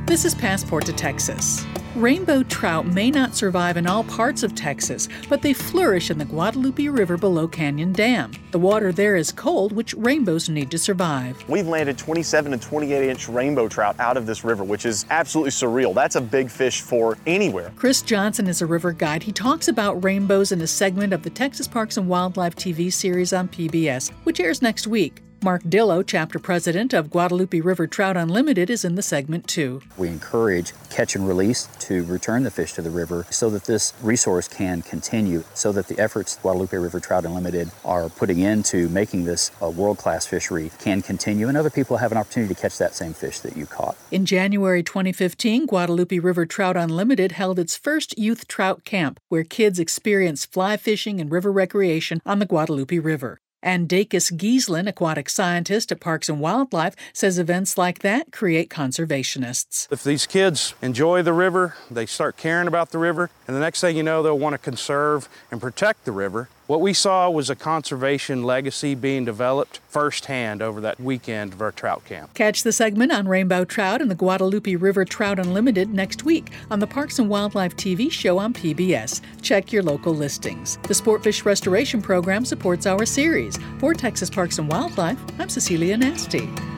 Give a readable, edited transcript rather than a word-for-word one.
This is Passport to Texas. Rainbow trout may not survive in all parts of Texas, but they flourish in the Guadalupe River below Canyon Dam. The water there is cold, which rainbows need to survive. We've landed 27 and 28-inch rainbow trout out of this river, which is absolutely surreal. That's a big fish for anywhere. Chris Johnson is a river guide. He talks about rainbows in a segment of the Texas Parks and Wildlife TV series on PBS, which airs next week. Mark Dillow, chapter president of Guadalupe River Trout Unlimited, is in the segment too. We encourage catch and release to return the fish to the river so that this resource can continue, so that the efforts Guadalupe River Trout Unlimited are putting into making this a world-class fishery can continue, and other people have an opportunity to catch that same fish that you caught. In January 2015, Guadalupe River Trout Unlimited held its first youth trout camp, where kids experience fly fishing and river recreation on the Guadalupe River. And Dacus Gieslin, aquatic scientist at Parks and Wildlife, says events like that create conservationists. If these kids enjoy the river, they start caring about the river, and the next thing you know, they'll want to conserve and protect the river. What we saw was a conservation legacy being developed firsthand over that weekend of our trout camp. Catch the segment on rainbow trout and the Guadalupe River Trout Unlimited next week on the Parks and Wildlife TV show on PBS. Check your local listings. The Sportfish Restoration Program supports our series. For Texas Parks and Wildlife, I'm Cecilia Nasty.